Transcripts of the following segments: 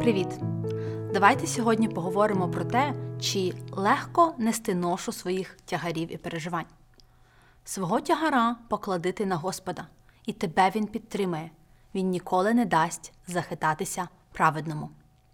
Привіт! Давайте сьогодні поговоримо про те, чи легко нести ношу своїх тягарів і переживань. Свого тягара поклади ти на Господа, і тебе Він підтримає. Він ніколи не дасть захитатися праведному.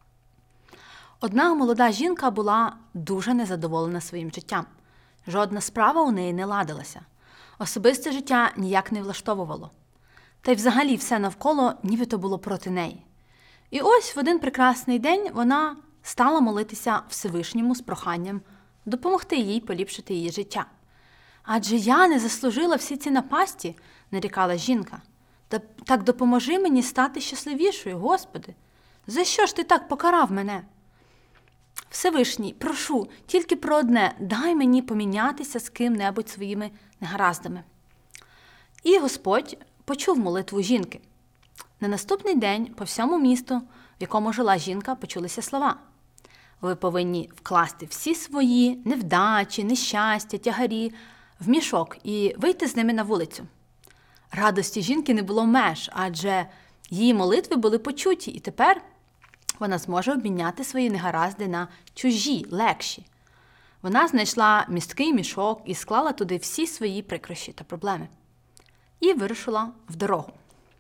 Одна молода жінка була дуже незадоволена своїм життям. Жодна справа у неї не ладилася. Особисте життя ніяк не влаштовувало. Та й взагалі все навколо нібито було проти неї. І ось в один прекрасний день вона стала молитися Всевишньому з проханням допомогти їй поліпшити її життя. «Адже я не заслужила всі ці напасті», – нарікала жінка. «Так допоможи мені стати щасливішою, Господи! За що ж ти так покарав мене? Всевишній, прошу, тільки про одне, дай мені помінятися з ким-небудь своїми негараздами». І Господь почув молитву жінки. На наступний день по всьому місту, в якому жила жінка, почулися слова. Ви повинні вкласти всі свої невдачі, нещастя, тягарі в мішок і вийти з ними на вулицю. Радості жінки не було меж, адже її молитви були почуті, і тепер вона зможе обміняти свої негаразди на чужі, легші. Вона знайшла місткий мішок і склала туди всі свої прикрощі та проблеми. І вирушила в дорогу.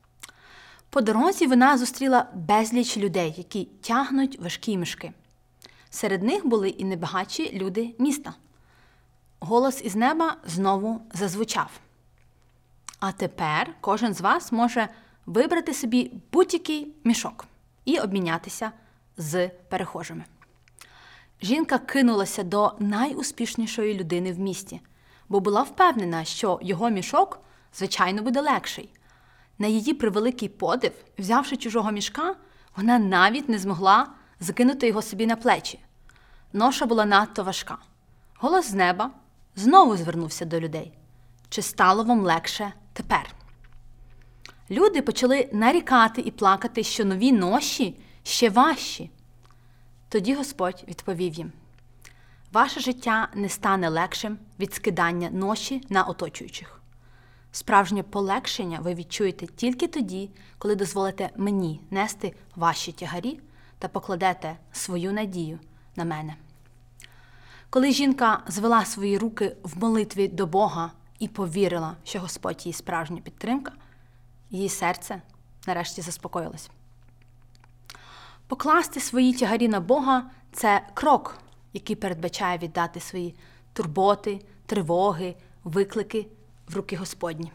По дорозі вона зустріла безліч людей, які тягнуть важкі мішки. Серед них були і небагатші люди міста. Голос із неба знову зазвучав. А тепер кожен з вас може вибрати собі будь-який мішок і обмінятися з перехожими. Жінка кинулася до найуспішнішої людини в місті, бо була впевнена, що його мішок, звичайно, буде легший. На її превеликий подив, взявши чужого мішка, вона навіть не змогла закинути його собі на плечі. Ноша була надто важка. Голос з неба знову звернувся до людей. Чи стало вам легше тепер? Люди почали нарікати і плакати, що нові ноші ще важчі. Тоді Господь відповів їм. Ваше життя не стане легшим від скидання ноші на оточуючих. Справжнє полегшення ви відчуєте тільки тоді, коли дозволите мені нести ваші тягарі та покладете свою надію на мене. Коли жінка звела свої руки в молитві до Бога і повірила, що Господь її справжня підтримка, її серце нарешті заспокоїлось. Покласти свої тягарі на Бога – це крок, який передбачає віддати свої турботи, тривоги, виклики в руки Господні.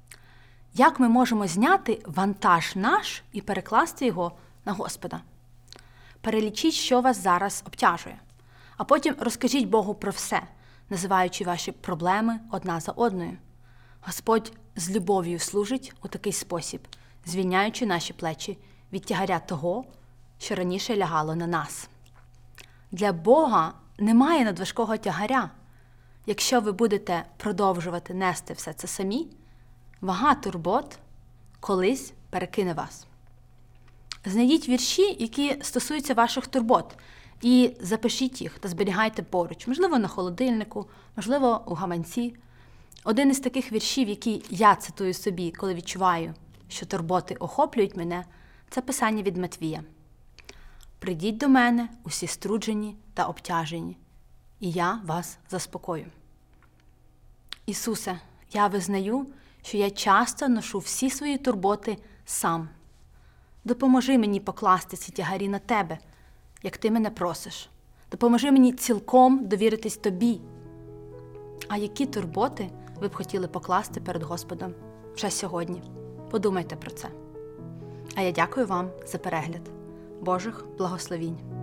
Як ми можемо зняти вантаж наш і перекласти його на Господа? Перелічіть, що вас зараз обтяжує, а потім розкажіть Богу про все, називаючи ваші проблеми одна за одною. Господь з любов'ю служить у такий спосіб, звільняючи наші плечі від тягаря того, що раніше лягало на нас. Для Бога немає надважкого тягаря. Якщо ви будете продовжувати нести все це самі, вага турбот колись перекине вас. Знайдіть вірші, які стосуються ваших турбот, і запишіть їх та зберігайте поруч, можливо, на холодильнику, можливо, у гаманці. Один із таких віршів, які я цитую собі, коли відчуваю, що турботи охоплюють мене, це писання від Матвія. «Прийдіть до мене, усі струджені та обтяжені, і я вас заспокою». Ісусе, я визнаю, що я часто ношу всі свої турботи сам. Допоможи мені покласти ці тягарі на Тебе, як Ти мене просиш. Допоможи мені цілком довіритись Тобі. А які турботи ви б хотіли покласти перед Господом вже сьогодні? Подумайте про це. А я дякую вам за перегляд. Божих благословінь!